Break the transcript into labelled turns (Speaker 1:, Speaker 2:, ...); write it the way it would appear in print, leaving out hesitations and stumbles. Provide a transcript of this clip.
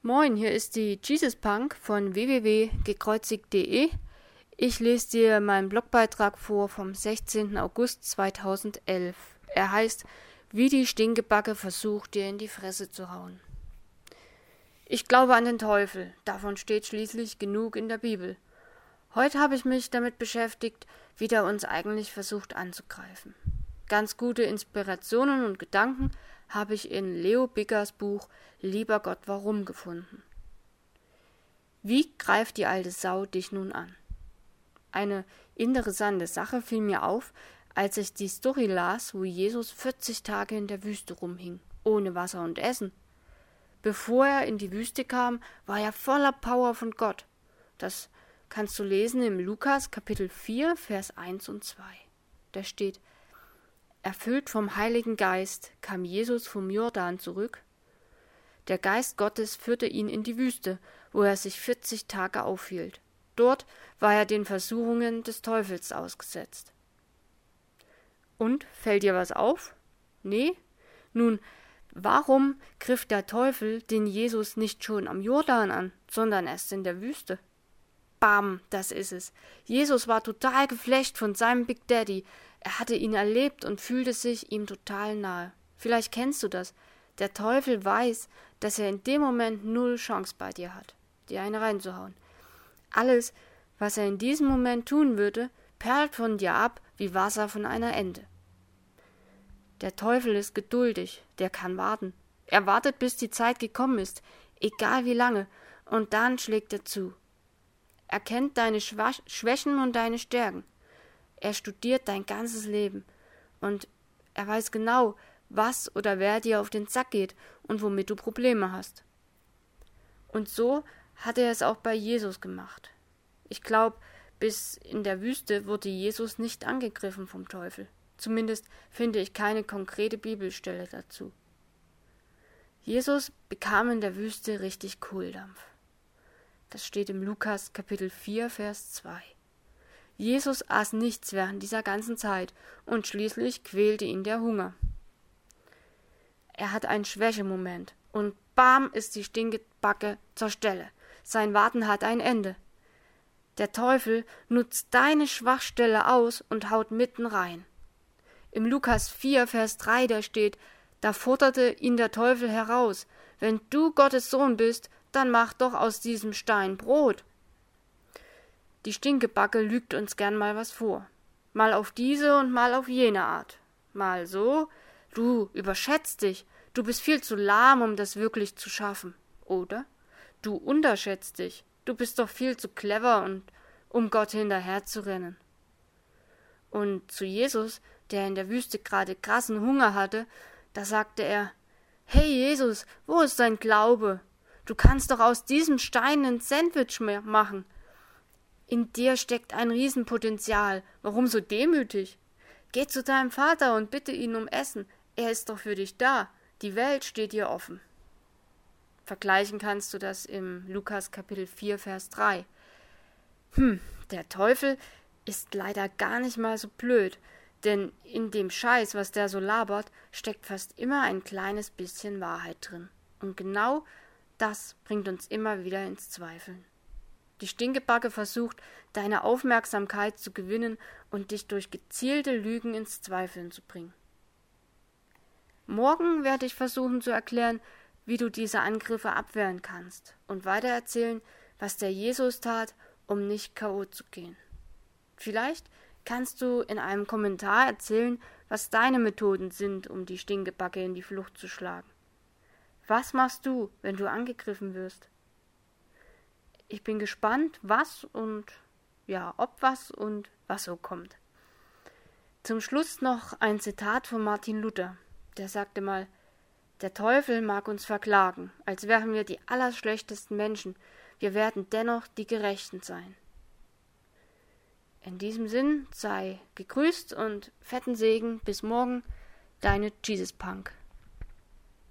Speaker 1: Moin, hier ist die Jesus Punk von www.gekreuzigt.de. Ich lese dir meinen Blogbeitrag vor vom 16. August 2011. Er heißt, wie die Stinkebacke versucht, dir in die Fresse zu hauen. Ich glaube an den Teufel, davon steht schließlich genug in der Bibel. Heute habe ich mich damit beschäftigt, wie der uns eigentlich versucht anzugreifen. Ganz gute Inspirationen und Gedanken habe ich in Leo Biggers Buch Lieber Gott, warum gefunden. Wie greift die alte Sau dich nun an? Eine interessante Sache fiel mir auf, als ich die Story las, wo Jesus 40 Tage in der Wüste rumhing, ohne Wasser und Essen. Bevor er in die Wüste kam, war er voller Power von Gott. Das kannst du lesen im Lukas Kapitel 4, Vers 1 und 2. Da steht: Erfüllt vom Heiligen Geist kam Jesus vom Jordan zurück. Der Geist Gottes führte ihn in die Wüste, wo er sich 40 Tage aufhielt. Dort war er den Versuchungen des Teufels ausgesetzt. Und, fällt dir was auf? Nee? Nun, warum griff der Teufel den Jesus nicht schon am Jordan an, sondern erst in der Wüste? Bam, das ist es. Jesus war total geflasht von seinem Big Daddy. Er hatte ihn erlebt und fühlte sich ihm total nahe. Vielleicht kennst du das. Der Teufel weiß, dass er in dem Moment null Chance bei dir hat, dir eine reinzuhauen. Alles, was er in diesem Moment tun würde, perlt von dir ab wie Wasser von einer Ente. Der Teufel ist geduldig, der kann warten. Er wartet, bis die Zeit gekommen ist, egal wie lange, und dann schlägt er zu. Er kennt deine Schwächen und deine Stärken. Er studiert dein ganzes Leben und er weiß genau, was oder wer dir auf den Sack geht und womit du Probleme hast. Und so hat er es auch bei Jesus gemacht. Ich glaube, bis in der Wüste wurde Jesus nicht angegriffen vom Teufel. Zumindest finde ich keine konkrete Bibelstelle dazu. Jesus bekam in der Wüste richtig Kohldampf. Das steht im Lukas Kapitel 4, Vers 2. Jesus aß nichts während dieser ganzen Zeit und schließlich quälte ihn der Hunger. Er hat einen Schwächemoment und bam ist die Stinkebacke zur Stelle. Sein Warten hat ein Ende. Der Teufel nutzt deine Schwachstelle aus und haut mitten rein. Im Lukas 4, Vers 3, da steht: Da forderte ihn der Teufel heraus: Wenn du Gottes Sohn bist, dann mach doch aus diesem Stein Brot. Die Stinkebacke lügt uns gern mal was vor. Mal auf diese und mal auf jene Art. Mal so: Du überschätzt dich, du bist viel zu lahm, um das wirklich zu schaffen. Oder: Du unterschätzt dich, du bist doch viel zu clever, um Gott hinterher zu rennen. Und zu Jesus, der in der Wüste gerade krassen Hunger hatte, da sagte er: Hey Jesus, wo ist dein Glaube? Du kannst doch aus diesem Stein ein Sandwich machen. In dir steckt ein Riesenpotenzial. Warum so demütig? Geh zu deinem Vater und bitte ihn um Essen. Er ist doch für dich da. Die Welt steht dir offen. Vergleichen kannst du das im Lukas Kapitel 4, Vers 3. Der Teufel ist leider gar nicht mal so blöd, denn in dem Scheiß, was der so labert, steckt fast immer ein kleines bisschen Wahrheit drin. Und genau das bringt uns immer wieder ins Zweifeln. Die Stinkebacke versucht, deine Aufmerksamkeit zu gewinnen und dich durch gezielte Lügen ins Zweifeln zu bringen. Morgen werde ich versuchen zu erklären, wie du diese Angriffe abwehren kannst und weiter erzählen, was der Jesus tat, um nicht K.O. zu gehen. Vielleicht kannst du in einem Kommentar erzählen, was deine Methoden sind, um die Stinkebacke in die Flucht zu schlagen. Was machst du, wenn du angegriffen wirst? Ich bin gespannt, ob was und was so kommt. Zum Schluss noch ein Zitat von Martin Luther. Der sagte mal: Der Teufel mag uns verklagen, als wären wir die allerschlechtesten Menschen. Wir werden dennoch die Gerechten sein. In diesem Sinn sei gegrüßt und fetten Segen. Bis morgen, deine Jesus Punk.